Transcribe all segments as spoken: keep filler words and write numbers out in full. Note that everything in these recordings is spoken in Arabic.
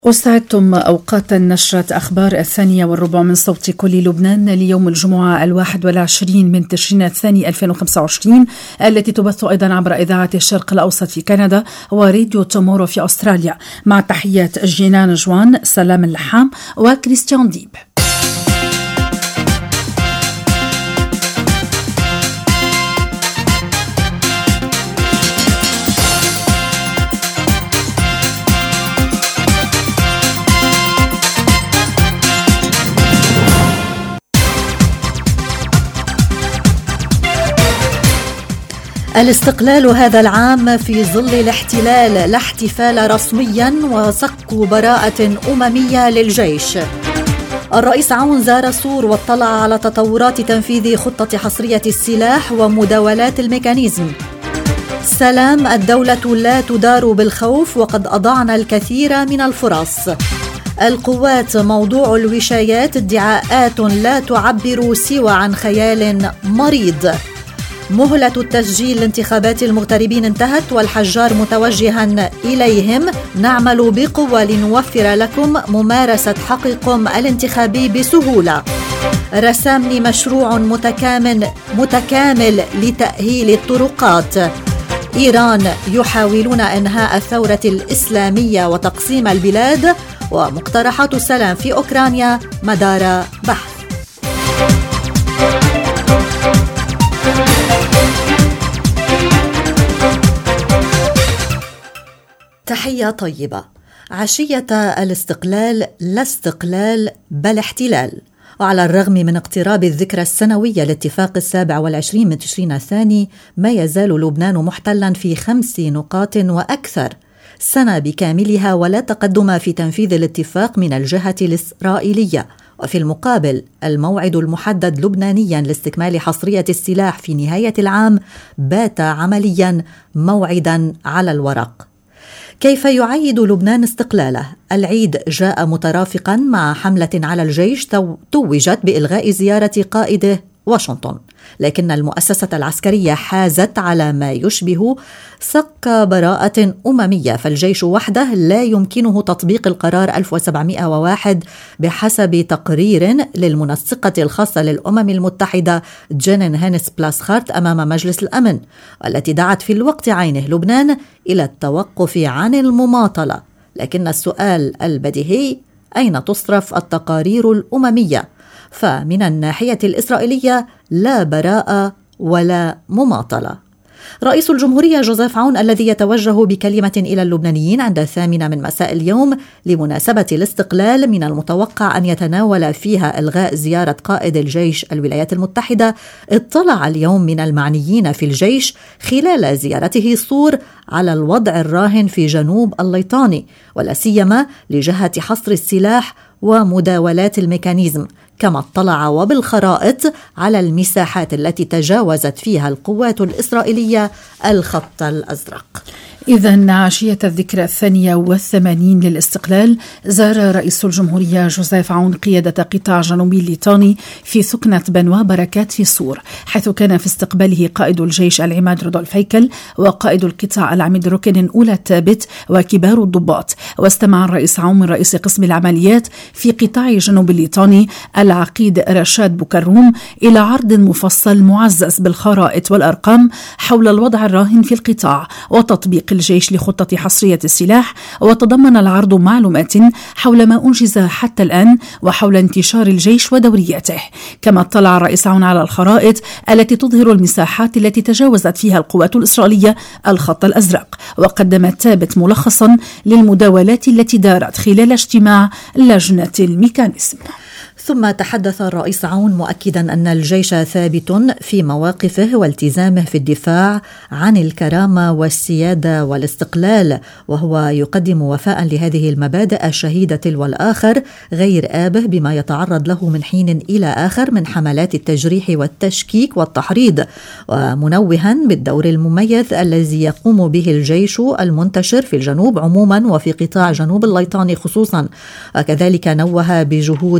واستعدتم أوقات نشرة أخبار الثانية والربع من صوت كل لبنان ليوم الجمعة الواحد والعشرين من تشرين الثاني ألفين وخمسة وعشرين، التي تبث أيضا عبر إذاعة الشرق الأوسط في كندا وراديو تومورو في أستراليا، مع تحيات جينان جوان، سلام اللحام وكريستيان ديب. الاستقلال هذا العام في ظل الاحتلال لا احتفال رسميا وصك براءة أممية للجيش. الرئيس عون زار صور واطلع على تطورات تنفيذ خطة حصرية السلاح ومداولات الميكانيزم. سلام، الدولة لا تدار بالخوف وقد أضعنا الكثير من الفرص. القوات، موضوع الوشايات ادعاءات لا تعبر سوى عن خيال مريض. مهلة التسجيل لانتخابات المغتربين انتهت والحجار متوجها إليهم، نعمل بقوة لنوفر لكم ممارسة حقكم الانتخابي بسهولة. رسامني، مشروع متكامل متكامل لتأهيل الطرقات. إيران، يحاولون إنهاء الثورة الإسلامية وتقسيم البلاد، ومقترحات السلام في أوكرانيا مدار بحث. تحية طيبة. عشية الاستقلال لا استقلال بل احتلال. وعلى الرغم من اقتراب الذكرى السنوية لاتفاق السابع والعشرين من تشرين الثاني، ما يزال لبنان محتلا في خمس نقاط وأكثر سنة بكاملها، ولا تقدم في تنفيذ الاتفاق من الجهة الإسرائيلية. وفي المقابل، الموعد المحدد لبنانيا لاستكمال حصرية السلاح في نهاية العام بات عمليا موعدا على الورق. كيف يعيد لبنان استقلاله؟ العيد جاء مترافقا مع حملة على الجيش توجت بإلغاء زيارة قائده واشنطن، لكن المؤسسة العسكرية حازت على ما يشبه صك براءة أممية، فالجيش وحده لا يمكنه تطبيق القرار ألف وسبعمائة وواحد بحسب تقرير للمنسقة الخاصة للأمم المتحدة جينين هينس بلاسخارت أمام مجلس الأمن، والتي دعت في الوقت عينه لبنان إلى التوقف عن المماطلة. لكن السؤال البديهي، أين تصرف التقارير الأممية؟ فمن الناحية الإسرائيلية لا براءة ولا مماطلة. رئيس الجمهورية جوزيف عون الذي يتوجه بكلمة إلى اللبنانيين عند الثامنة من مساء اليوم لمناسبة الاستقلال، من المتوقع أن يتناول فيها إلغاء زيارة قائد الجيش الولايات المتحدة، اطلع اليوم من المعنيين في الجيش خلال زيارته صور على الوضع الراهن في جنوب الليطاني، ولا سيما لجهة حصر السلاح ومداولات الميكانيزم، كما اطلع وبالخرائط على المساحات التي تجاوزت فيها القوات الإسرائيلية الخط الأزرق. إذن عشية الذكرى الثانية والثمانين للاستقلال، زار رئيس الجمهورية جوزيف عون قيادة قطاع جنوبي الليطاني في سكنة بنوا بركات في صور، حيث كان في استقباله قائد الجيش العماد رودولف هيكل وقائد القطاع العميد روكن أولى الثابت وكبار الضباط. واستمع الرئيس عون من رئيس قسم العمليات في قطاع جنوب الليطاني العقيد رشاد بوكروم إلى عرض مفصل معزز بالخرائط والأرقام حول الوضع الراهن في القطاع وتطبيق الجيش لخطة حصرية السلاح، وتضمن العرض معلومات حول ما أنجز حتى الآن وحول انتشار الجيش ودورياته. كما اطلع الرئيس عون على الخرائط التي تظهر المساحات التي تجاوزت فيها القوات الإسرائيلية الخط الأزرق، وقدم الثابت ملخصا للمداولات التي دارت خلال اجتماع لجنة الميكانيزم. ثم تحدث الرئيس عون مؤكدا أن الجيش ثابت في مواقفه والتزامه في الدفاع عن الكرامة والسيادة والاستقلال، وهو يقدم وفاء لهذه المبادئ الشهيدة تلو الآخر غير آبه بما يتعرض له من حين إلى آخر من حملات التجريح والتشكيك والتحريض، ومنوها بالدور المميز الذي يقوم به الجيش المنتشر في الجنوب عموما وفي قطاع جنوب الليطاني خصوصا. وكذلك نوه بجهود العماد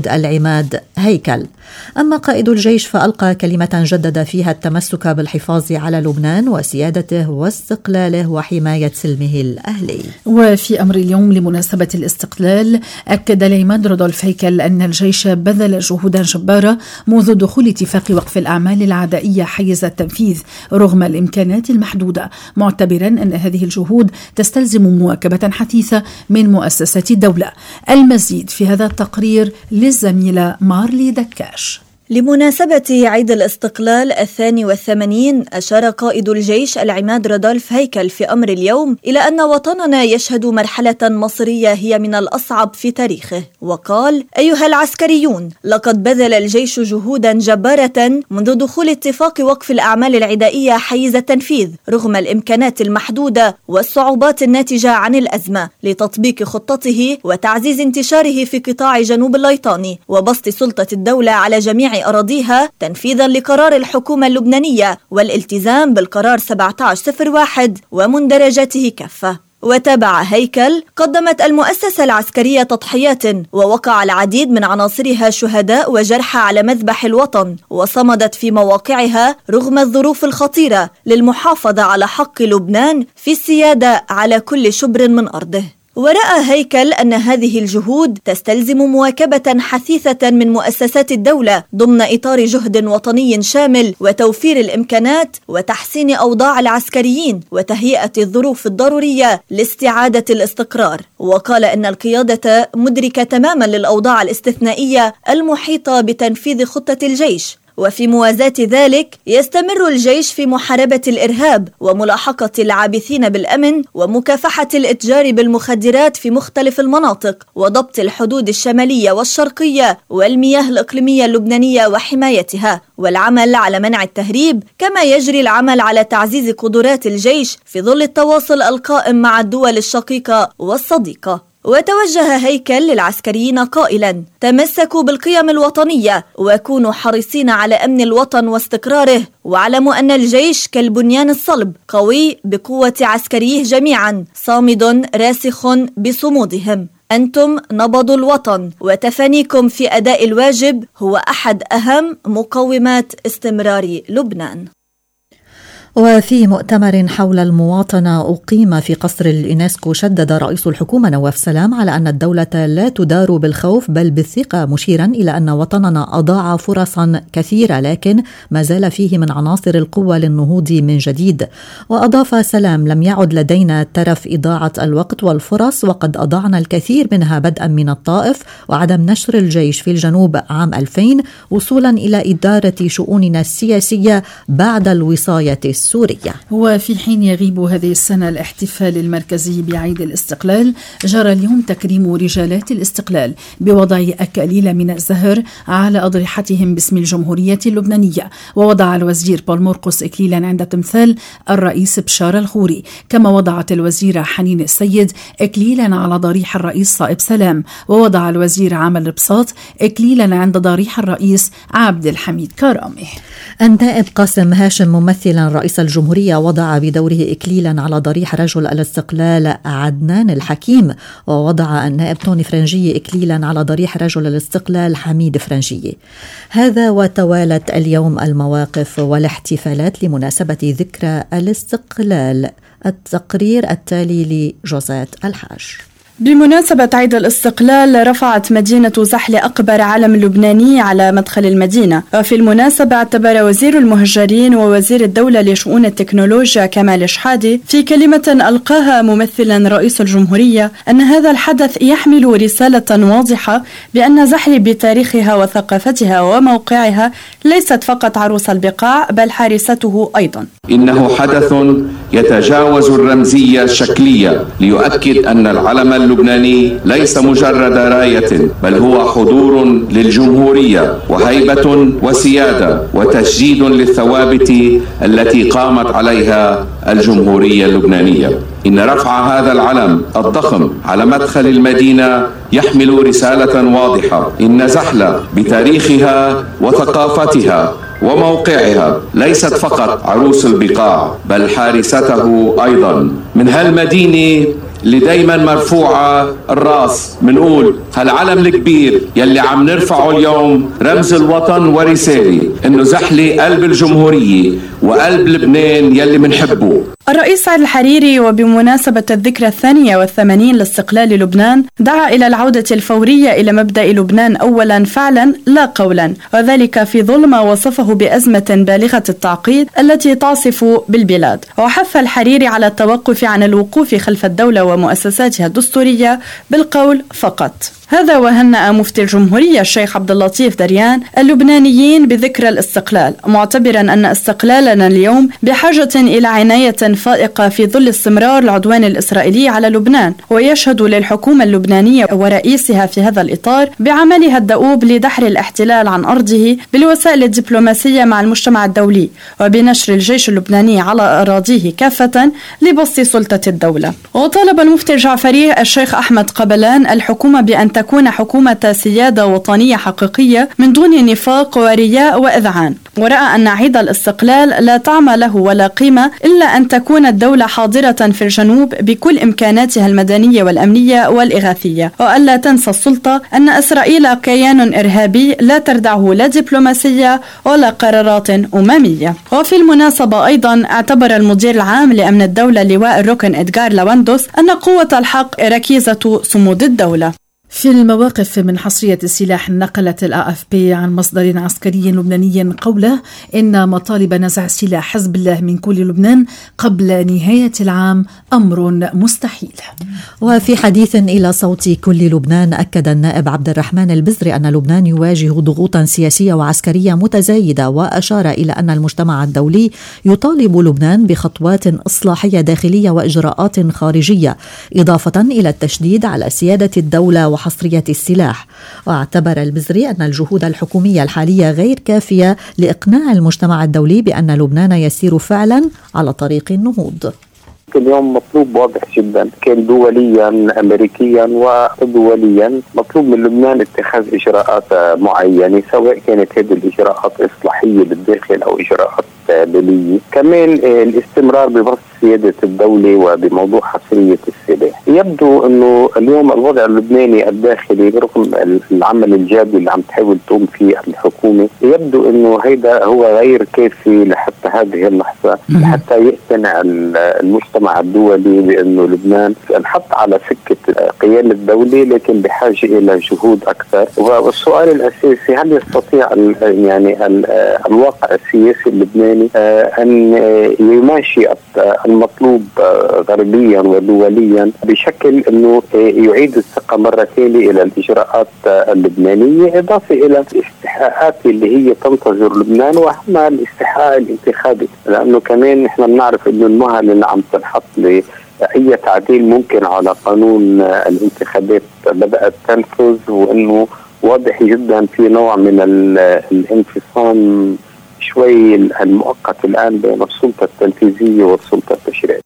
عماد هيكل. أما قائد الجيش فألقى كلمة جدد فيها التمسك بالحفاظ على لبنان وسيادته واستقلاله وحماية سلمه الأهلي. وفي أمر اليوم لمناسبة الاستقلال أكد العماد رودولف هيكل أن الجيش بذل جهودا جبارة منذ دخول اتفاق وقف الأعمال العدائية حيز التنفيذ رغم الإمكانات المحدودة، معتبرا أن هذه الجهود تستلزم مواكبة حثيثة من مؤسسات الدولة. المزيد في هذا التقرير للزميلة مارلي دكاش. لمناسبة عيد الاستقلال الثاني والثمانين، أشار قائد الجيش العماد رودولف هيكل في أمر اليوم إلى أن وطننا يشهد مرحلة مصيرية هي من الأصعب في تاريخه، وقال: أيها العسكريون، لقد بذل الجيش جهودا جبارة منذ دخول اتفاق وقف الأعمال العدائية حيز التنفيذ رغم الإمكانات المحدودة والصعوبات الناتجة عن الأزمة لتطبيق خطته وتعزيز انتشاره في قطاع جنوب الليطاني وبسط سلطة الدولة على جميع أراضيها تنفيذا لقرار الحكومة اللبنانية والالتزام بالقرار سبعة عشر صفر واحد ومندرجاته كافة. وتابع هيكل: قدمت المؤسسة العسكرية تضحيات ووقع العديد من عناصرها شهداء وجرحى على مذبح الوطن، وصمدت في مواقعها رغم الظروف الخطيرة للمحافظة على حق لبنان في السيادة على كل شبر من أرضه. ورأى هيكل أن هذه الجهود تستلزم مواكبة حثيثة من مؤسسات الدولة ضمن إطار جهد وطني شامل وتوفير الإمكانات وتحسين أوضاع العسكريين وتهيئة الظروف الضرورية لاستعادة الاستقرار. وقال إن القيادة مدركة تماما للأوضاع الاستثنائية المحيطة بتنفيذ خطة الجيش، وفي موازاة ذلك يستمر الجيش في محاربة الإرهاب وملاحقة العابثين بالأمن ومكافحة الإتجار بالمخدرات في مختلف المناطق وضبط الحدود الشمالية والشرقية والمياه الإقليمية اللبنانية وحمايتها والعمل على منع التهريب، كما يجري العمل على تعزيز قدرات الجيش في ظل التواصل القائم مع الدول الشقيقة والصديقة. وتوجه هيكل للعسكريين قائلا: تمسكوا بالقيم الوطنية وكونوا حريصين على أمن الوطن واستقراره، واعلموا أن الجيش كالبنيان الصلب قوي بقوة عسكريه جميعا صامد راسخ بصمودهم. أنتم نبض الوطن، وتفانيكم في أداء الواجب هو أحد أهم مقومات استمرار لبنان. وفي مؤتمر حول المواطنة أقيم في قصر اليونسكو، شدد رئيس الحكومة نواف سلام على أن الدولة لا تدار بالخوف بل بالثقة، مشيرا إلى أن وطننا أضاع فرصا كثيرة لكن ما زال فيه من عناصر القوة للنهوض من جديد. وأضاف سلام: لم يعد لدينا ترف إضاعة الوقت والفرص، وقد أضعنا الكثير منها بدءا من الطائف وعدم نشر الجيش في الجنوب عام ألفين وصولا إلى إدارة شؤوننا السياسية بعد الوصاية السورية. وفي حين يغيب هذه السنة الاحتفال المركزي بعيد الاستقلال، جرى اليوم تكريم رجالات الاستقلال بوضع أكاليل من الزهر على أضرحتهم باسم الجمهورية اللبنانية. ووضع الوزير بول مرقس إكليلا عند تمثال الرئيس بشار الخوري، كما وضعت الوزيرة حنين السيد إكليلا على ضريح الرئيس صائب سلام، ووضع الوزير عامل ربساط إكليلا عند ضريح الرئيس عبد الحميد كرامي. النائب قاسم هاشم ممثلا رئيس الجمهورية وضع بدوره إكليلا على ضريح رجل الاستقلال عدنان الحكيم، ووضع النائب توني فرنجي إكليلا على ضريح رجل الاستقلال حميد فرنجي. هذا وتوالت اليوم المواقف والاحتفالات لمناسبة ذكرى الاستقلال. التقرير التالي لجوزات الحاج. بمناسبة عيد الاستقلال رفعت مدينة زحل أكبر علم لبناني على مدخل المدينة. وفي المناسبة اعتبر وزير المهجرين ووزير الدولة لشؤون التكنولوجيا كمال شحادي في كلمة ألقاها ممثلا رئيس الجمهورية أن هذا الحدث يحمل رسالة واضحة بأن زحل بتاريخها وثقافتها وموقعها ليست فقط عروس البقاع بل حارسته أيضا. إنه حدث يتجاوز الرمزية الشكلية ليؤكد أن العلم اللبناني ليس مجرد راية بل هو حضور للجمهورية وهيبة وسيادة وتجديد للثوابت التي قامت عليها الجمهورية اللبنانية. إن رفع هذا العلم الضخم على مدخل المدينة يحمل رسالة واضحة: إن زحل بتاريخها وثقافتها وموقعها ليست فقط عروس البقاع بل حارسته أيضا. من هالمدينة اللي دايما مرفوعة الراس. منقول هالعلم الكبير يلي عم نرفعه اليوم رمز الوطن ورسالة انه زحلي قلب الجمهورية وقلب لبنان يلي منحبه. الرئيس سعد الحريري وبمناسبة الذكرى الثانية والثمانين لاستقلال لبنان دعا إلى العودة الفورية إلى مبدأ لبنان أولا فعلا لا قولا، وذلك في ظل ما وصفه بأزمة بالغة التعقيد التي تعصف بالبلاد. وحث الحريري على التوقف عن الوقوف خلف الدولة ومؤسساتها الدستورية بالقول فقط. هذا وهنأ مفتي الجمهورية الشيخ عبد اللطيف دريان اللبنانيين بذكرى الاستقلال، معتبرا أن استقلالنا اليوم بحاجة إلى عناية فائقة في ظل استمرار العدوان الإسرائيلي على لبنان، ويشهد للحكومة اللبنانية ورئيسها في هذا الإطار بعملها الدؤوب لدحر الاحتلال عن أرضه بالوسائل الدبلوماسية مع المجتمع الدولي، وبنشر الجيش اللبناني على أراضيه كافة لبسط سلطة الدولة. وطالب المفتي الجعفري الشيخ أحمد قبلان الحكومة بأن تكون حكومة سيادة وطنية حقيقية من دون نفاق ورياء وإذعان، ورأى أن عيد الاستقلال لا طعم له ولا قيمة إلا أن تكون الدولة حاضرة في الجنوب بكل إمكاناتها المدنية والأمنية والإغاثية، وألا تنسى السلطة أن إسرائيل كيان إرهابي لا تردعه لا دبلوماسية ولا قرارات أممية. وفي المناسبة أيضا اعتبر المدير العام لأمن الدولة لواء الركن إدغار لواندوس أن قوة الحق ركيزة صمود الدولة. في المواقف من حصرية السلاح، نقلت الآ إف بي عن مصدر عسكري لبناني قوله إن مطالب نزع سلاح حزب الله من كل لبنان قبل نهاية العام أمر مستحيل. وفي حديث إلى صوت كل لبنان، أكد النائب عبد الرحمن البزري أن لبنان يواجه ضغوطا سياسية وعسكرية متزايدة، وأشار إلى أن المجتمع الدولي يطالب لبنان بخطوات إصلاحية داخلية وإجراءات خارجية، إضافة إلى التشديد على سيادة الدولة وحصرية السلاح. واعتبر البزري أن الجهود الحكومية الحالية غير كافية لإقناع المجتمع الدولي بأن لبنان يسير فعلا على طريق النهوض. اليوم مطلوب واضح جدا، كان دوليا أمريكيا ودوليا مطلوب من لبنان اتخاذ إجراءات معينة، سواء كانت هذه الإجراءات إصلاحية بالداخل أو إجراءات دولية. كمان الاستمرار ببسط سيادة الدولة وبموضوع حصرية السلاح. يبدو أنه اليوم الوضع اللبناني الداخلي برغم العمل الجادي اللي عم تحاول تقوم فيه الحكومة، يبدو أنه هيدا هو غير كافي لحتى هذه اللحظة، لحتى يقتنع المجتمع الدولي بأنه لبنان انحط على سكة قيام الدولة، لكن بحاجة إلى جهود أكثر. والسؤال الأساسي، هل يستطيع يعني الواقع السياسي اللبناني أن يماشي المطلوب غربيا ودوليا بشكل أنه يعيد الثقة مرة ثانية إلى الإجراءات اللبنانية، إضافة إلى الاستحقاقات اللي هي تنتظر لبنان، وأهمها الاستحقاق الانتخابي، لأنه كمان نحن بنعرف أنه المهل اللي عم تنحط لأي تعديل ممكن على قانون الانتخابات بدأت تنفذ، وأنه واضح جدا في نوع من الانفصام شوي المؤقت الآن بين السلطة التنفيذية والسلطة التشريعية.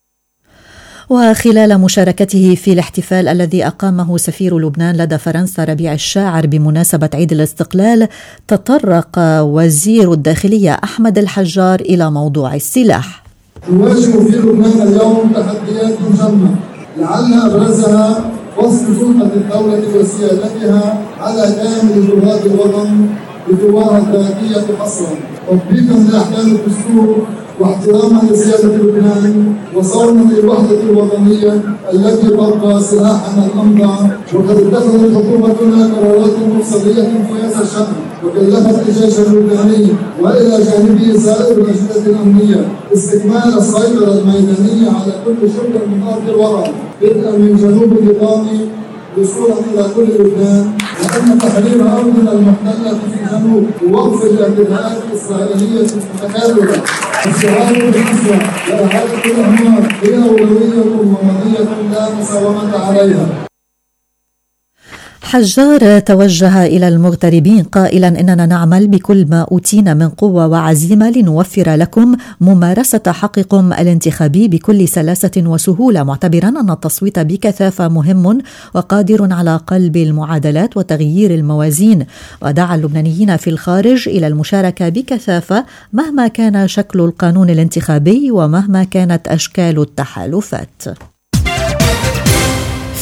وخلال مشاركته في الاحتفال الذي أقامه سفير لبنان لدى فرنسا ربيع الشاعر بمناسبة عيد الاستقلال، تطرق وزير الداخلية أحمد الحجار إلى موضوع السلاح. نواجه في لبنان اليوم تحديات جمة، لعل أبرزها وصل سلطة الدولة وسيادتها على كامل جهات الوطن بقواها الذاتية حصرا، تطبيقا لأحكام الدستور واحتراما لسيادة لبنان وصونا للوحدة الوطنية التي تبقى سلاحنا الأمضع. وقد اتخذت حكومتنا قرارات مفصلية في هذا الشأن، وكلفت الجيش اللبناني وإلى جانبه سائر الأجهزة الأمنية استكمال السيطرة الميدانية على كل شبر من أرض الوطن، بدءا من جنوب النظام وصولا إلى كل لبنان، وأن تحرير أرضنا المحتلة في الجنوب ووقف الاعتداءات الإسرائيلية المتكررة والشعار بالحسرة وإعادة الأموال هي أولوية وماضية لا مساومة عليها. حجار توجه إلى المغتربين قائلا إننا نعمل بكل ما أوتينا من قوة وعزيمة لنوفر لكم ممارسة حقكم الانتخابي بكل سلاسة وسهولة، معتبرا أن التصويت بكثافة مهم وقادر على قلب المعادلات وتغيير الموازين. ودعا اللبنانيين في الخارج إلى المشاركة بكثافة مهما كان شكل القانون الانتخابي ومهما كانت أشكال التحالفات.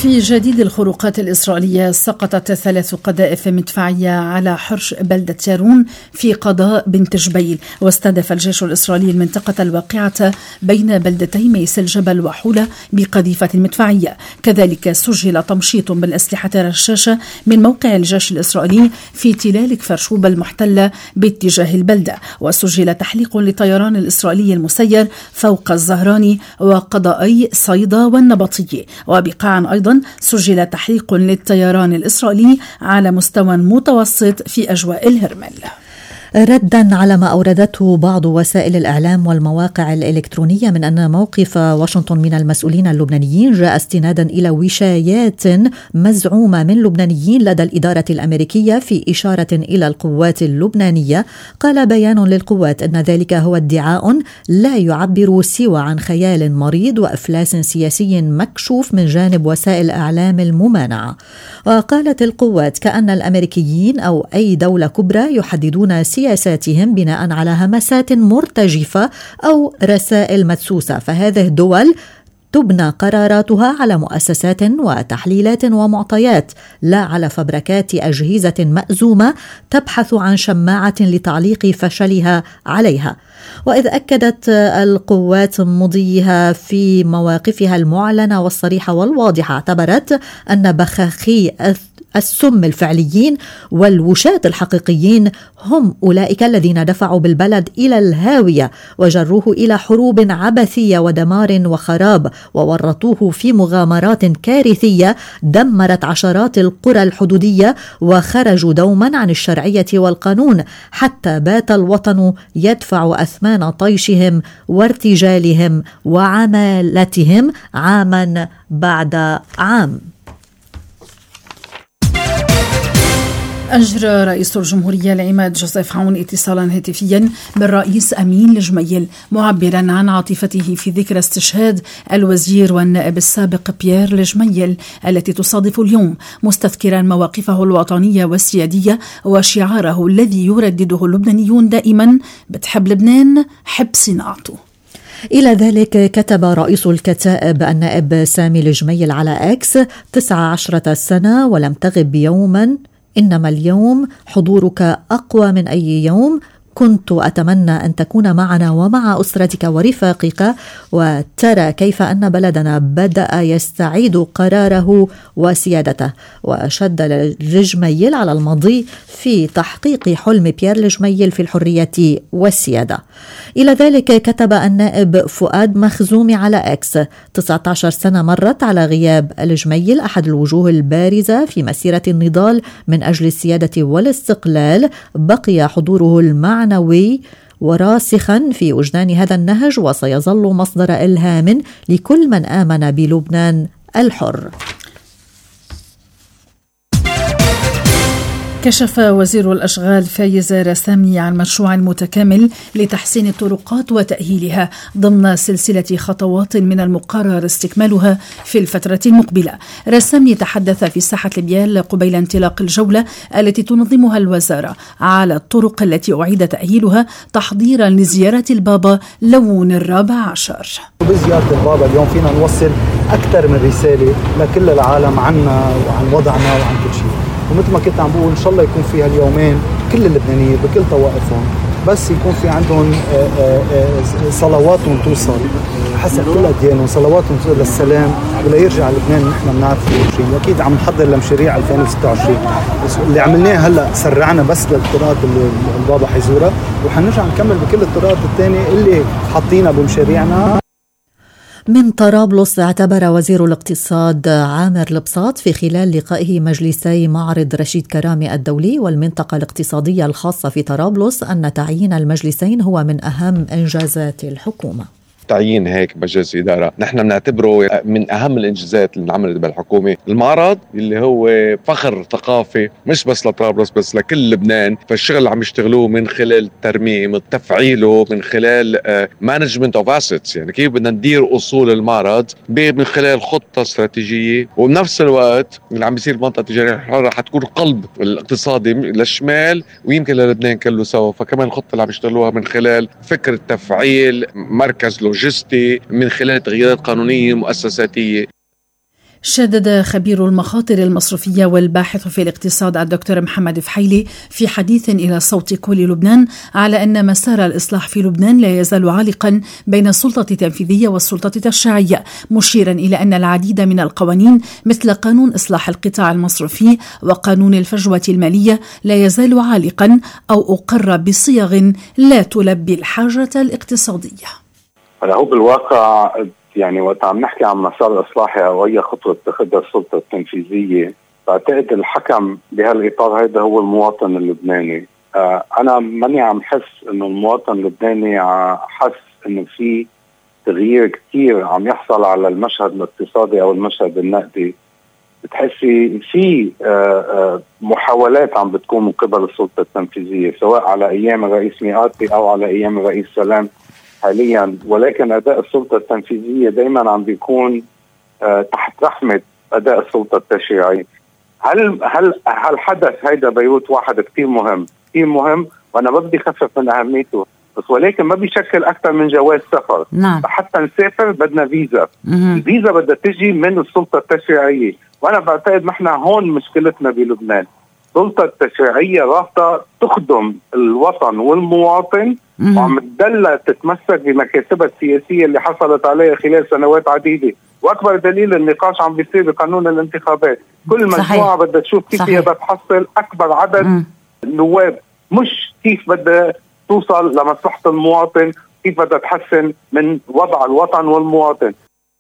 في جديد الخروقات الإسرائيلية، سقطت ثلاث قذائف مدفعية على حرش بلدة يارون في قضاء بنت جبيل، واستهدف الجيش الإسرائيلي المنطقة الواقعة بين بلدتي ميس الجبل وحولة بقذيفة مدفعية. كذلك سجل تمشيط بالأسلحة الرشاشة من موقع الجيش الإسرائيلي في تلال كفرشوب المحتلة باتجاه البلدة، وسجل تحليق للطيران الإسرائيلي المسير فوق الزهراني وقضائي صيدا والنبطي. وبقاعا أيضا سجل تحليق للطيران الإسرائيلي على مستوى متوسط في أجواء الهرمل. ردا على ما أوردته بعض وسائل الإعلام والمواقع الإلكترونية من أن موقف واشنطن من المسؤولين اللبنانيين جاء استنادا إلى وشايات مزعومة من لبنانيين لدى الإدارة الأمريكية في إشارة إلى القوات اللبنانية، قال بيان للقوات أن ذلك هو ادعاء لا يعبر سوى عن خيال مريض وإفلاس سياسي مكشوف من جانب وسائل الإعلام الممانعة. وقالت القوات كأن الأمريكيين أو أي دولة كبرى يحددون سياساتهم بناء على همسات مرتجفة أو رسائل مدسوسة، فهذه الدول تبنى قراراتها على مؤسسات وتحليلات ومعطيات، لا على فبركات أجهزة مأزومة تبحث عن شماعة لتعليق فشلها عليها. وإذ أكدت القوات مضيها في مواقفها المعلنة والصريحة والواضحة، اعتبرت أن بخاخي السم الفعليين والوشاة الحقيقيين هم أولئك الذين دفعوا بالبلد إلى الهاوية وجروه إلى حروب عبثية ودمار وخراب، وورطوه في مغامرات كارثية دمرت عشرات القرى الحدودية وخرجوا دوما عن الشرعية والقانون، حتى بات الوطن يدفع أثمان طيشهم وارتجالهم وعمالتهم عاما بعد عام. أجرى رئيس الجمهورية العماد جوزيف عون اتصالا هاتفيا بالرئيس أمين الجميل معبرا عن عاطفته في ذكرى استشهاد الوزير والنائب السابق بيير الجميل التي تصادف اليوم، مستذكرا مواقفه الوطنية والسيادية وشعاره الذي يردده اللبنانيون دائما: بتحب لبنان حب صناعته. إلى ذلك كتب رئيس الكتائب النائب سامي الجميل على إكس: تسعة عشرة سنة ولم تغب يوما، إنما اليوم حضورك أقوى من أي يوم. كنت أتمنى أن تكون معنا ومع أسرتك ورفاقك وترى كيف أن بلدنا بدأ يستعيد قراره وسيادته. وشد الجميل على الماضي في تحقيق حلم بيير الجميل في الحرية والسيادة. إلى ذلك كتب النائب فؤاد مخزومي على إكس: تسعة عشر سنة مرت على غياب الجميل، أحد الوجوه البارزة في مسيرة النضال من أجل السيادة والاستقلال. بقي حضوره المعنوي وراسخا في وجدان هذا النهج، وسيظل مصدر إلهام لكل من آمن بلبنان الحر. كشف وزير الأشغال فايز رسامي عن مشروع متكامل لتحسين الطرقات وتأهيلها ضمن سلسلة خطوات من المقرر استكمالها في الفترة المقبلة. رسامي تحدث في ساحة ليبيال قبيل انطلاق الجولة التي تنظمها الوزارة على الطرق التي أعيد تأهيلها تحضيرا لزيارة البابا لون الرابع عشر. بزيارة البابا اليوم فينا نوصل أكثر من رسالة لكل العالم عنا وعن وضعنا وعن كل شيء، ومثل ما كنت عم بقول إن شاء الله يكون فيها اليومين كل اللبنانيين بكل طوائفهم، بس يكون في عندهم صلواتهم توصل حسب كل أديانهم، صلواتهم توصل للسلام وليرجع لبنان نحن بنعرف شيء. وأكيد عم نحضر لمشاريع ألفين وستة وعشرين، بس اللي عملناه هلا سرعنا بس للطرقات اللي البابا حيزورها، وحنرجع نكمل بكل الطرقات الثانية اللي حاطينها بمشاريعنا. من طرابلس، اعتبر وزير الاقتصاد عامر البساط في خلال لقائه مجلسي معرض رشيد كرامي الدولي والمنطقة الاقتصادية الخاصة في طرابلس أن تعيين المجلسين هو من أهم إنجازات الحكومة. تعيين هيك مجلس إدارة نحن بنعتبره من أهم الإنجازات اللي عملت بالحكومة. المعرض اللي هو فخر ثقافي مش بس لطرابلس بس لكل لبنان، فالشغل اللي عم يشتغلوه من خلال ترميم تفعيله من خلال مانجمنت اوف اسيتس، يعني كيف بدنا ندير أصول المعرض من خلال خطة استراتيجية، وبنفس الوقت اللي عم بيصير المنطقة التجارية الحرة حتكون قلب الاقتصادي للشمال ويمكن للبنان كله سوا. فكمان الخطة اللي عم يشتغلوها من خلال فكرة تفعيل مركز لوجستي من خلال تغييرات قانونية مؤسساتية. شدد خبير المخاطر المصرفية والباحث في الاقتصاد الدكتور محمد فحيلي في حديث إلى صوت كل لبنان على أن مسار الإصلاح في لبنان لا يزال عالقا بين السلطة التنفيذية والسلطة التشريعية، مشيرا إلى أن العديد من القوانين مثل قانون إصلاح القطاع المصرفي وقانون الفجوة المالية لا يزال عالقا أو أقر بصيغ لا تلبي الحاجة الاقتصادية. هلا هو بالواقع يعني وقت عم نحكي عن مسار إصلاحي أو أي خطوة تاخذها السلطة التنفيذية، بعتقد الحكم بهالإطار هذا هو المواطن اللبناني. آه أنا ماني عم حس إنه المواطن اللبناني حس إنه في تغيير كتير عم يحصل على المشهد الاقتصادي أو المشهد النقدي. بتحسي في آه آه محاولات عم بتكون من قبل السلطة التنفيذية سواء على أيام الرئيس ميقاتي أو على أيام الرئيس سلام حاليا، ولكن أداء السلطة التنفيذية دايما عم بيكون آه تحت رحمة أداء السلطة التشريعية. هل هل هل حدث هيدا بيروت واحد كتير مهم كتير مهم وأنا ما بدي خفف من أهميته، بس ولكن ما بيشكل أكثر من جواز سفر. نعم. حتى نسافر بدنا فيزا. الفيزا بدها تجي من السلطة التشريعية، وأنا بعتقد نحن هون مشكلتنا بلبنان. السلطة التشريعية رافضة تخدم الوطن والمواطن وعم تدلع تتمسك بمكاسبها السياسية اللي حصلت عليها خلال سنوات عديدة، وأكبر دليل النقاش عم بيصير بقانون الانتخابات. كل مجموعة بدها تشوف كيف هي بدها تحصل أكبر عدد مم. نواب، مش كيف بدها توصل لمصلحة المواطن، كيف بدها تحسن من وضع الوطن والمواطن.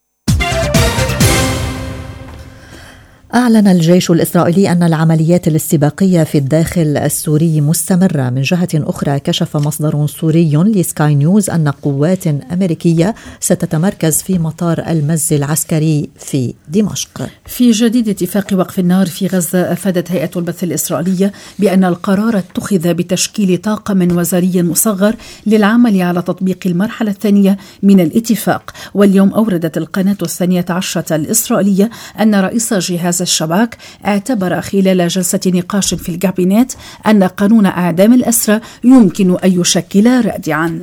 أعلن الجيش الإسرائيلي أن العمليات الاستباقية في الداخل السوري مستمرة. من جهة أخرى كشف مصدر سوري لسكاي نيوز أن قوات أمريكية ستتمركز في مطار المز العسكري في دمشق. في جديد اتفاق وقف النار في غزة، أفادت هيئة البث الإسرائيلية بأن القرار اتخذ بتشكيل طاقم وزاري مصغر للعمل على تطبيق المرحلة الثانية من الاتفاق. واليوم أوردت القناة الثانية عشرة الإسرائيلية أن رئيس جهاز الشباك اعتبر خلال جلسة نقاش في الكابينت أن قانون إعدام الأسرى يمكن أن يشكل رادعا.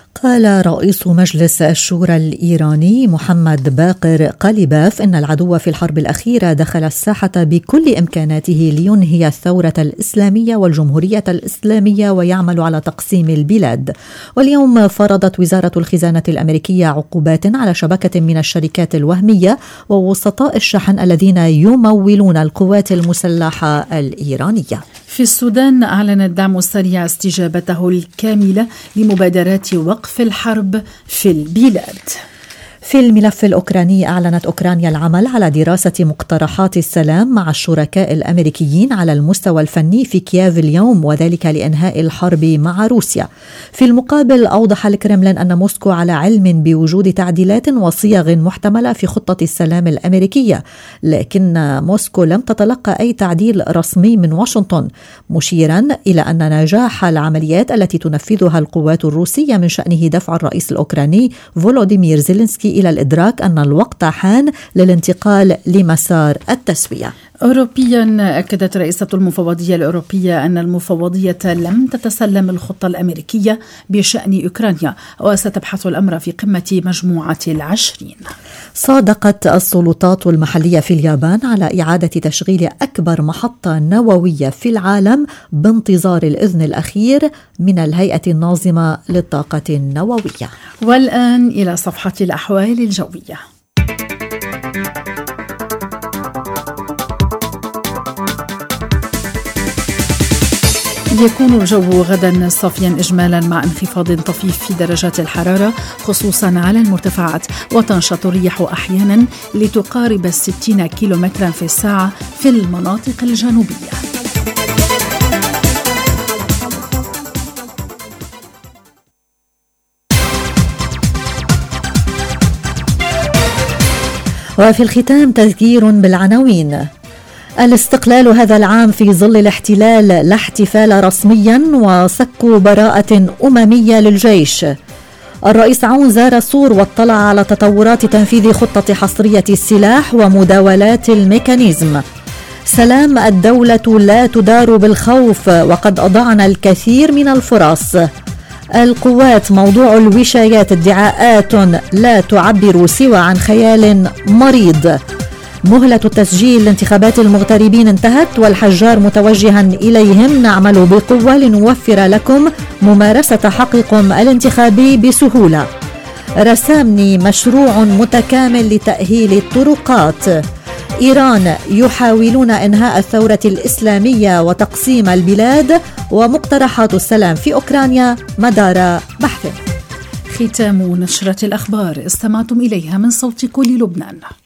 قال رئيس مجلس الشورى الإيراني محمد باقر قليباف إن العدو في الحرب الأخيرة دخل الساحة بكل إمكاناته لينهي الثورة الإسلامية والجمهورية الإسلامية ويعمل على تقسيم البلاد. واليوم فرضت وزارة الخزانة الأمريكية عقوبات على شبكة من الشركات الوهمية ووسطاء الشحن الذين يمولون القوات المسلحة الإيرانية. في السودان أعلن الدعم السريع استجابته الكاملة لمبادرات وقف الحرب في البلاد. في الملف الأوكراني أعلنت أوكرانيا العمل على دراسة مقترحات السلام مع الشركاء الأمريكيين على المستوى الفني في كييف اليوم، وذلك لإنهاء الحرب مع روسيا. في المقابل أوضح الكرملين أن موسكو على علم بوجود تعديلات وصيغ محتملة في خطة السلام الأمريكية، لكن موسكو لم تتلقى أي تعديل رسمي من واشنطن، مشيرا إلى أن نجاح العمليات التي تنفذها القوات الروسية من شأنه دفع الرئيس الأوكراني فولوديمير زيلينسكي إلى الإدراك أن الوقت حان للانتقال لمسار التسوية. أوروبيا أكدت رئيسة المفوضية الأوروبية أن المفوضية لم تتسلم الخطة الأمريكية بشأن أوكرانيا وستبحث الأمر في قمة مجموعة العشرين. صادقت السلطات المحلية في اليابان على إعادة تشغيل أكبر محطة نووية في العالم بانتظار الإذن الأخير من الهيئة الناظمة للطاقة النووية. والآن إلى صفحة الأحوال الجوية. يكون الجو غدا صافيا إجمالا مع انخفاض طفيف في درجات الحرارة خصوصا على المرتفعات، وتنشط الرياح أحيانا لتقارب الستين كيلومترا في الساعة في المناطق الجنوبية. وفي الختام تذكير بالعناوين. الاستقلال هذا العام في ظل الاحتلال لا احتفال رسميا وسك براءة أممية للجيش. الرئيس عون زار صور واطلع على تطورات تنفيذ خطة حصرية السلاح ومداولات الميكانيزم. سلام الدولة لا تدار بالخوف وقد أضعنا الكثير من الفرص. القوات موضوع الوشايات ادعاءات لا تعبر سوى عن خيال مريض. مهلة تسجيل انتخابات المغتربين انتهت، والحجار متوجها إليهم: نعمل بقوة لنوفر لكم ممارسة حقكم الانتخابي بسهولة. رسامني: مشروع متكامل لتأهيل الطرقات. إيران: يحاولون إنهاء الثورة الإسلامية وتقسيم البلاد، ومقترحات السلام في أوكرانيا مدار بحث. ختام نشرة الأخبار استمعتم إليها من صوت كل لبنان.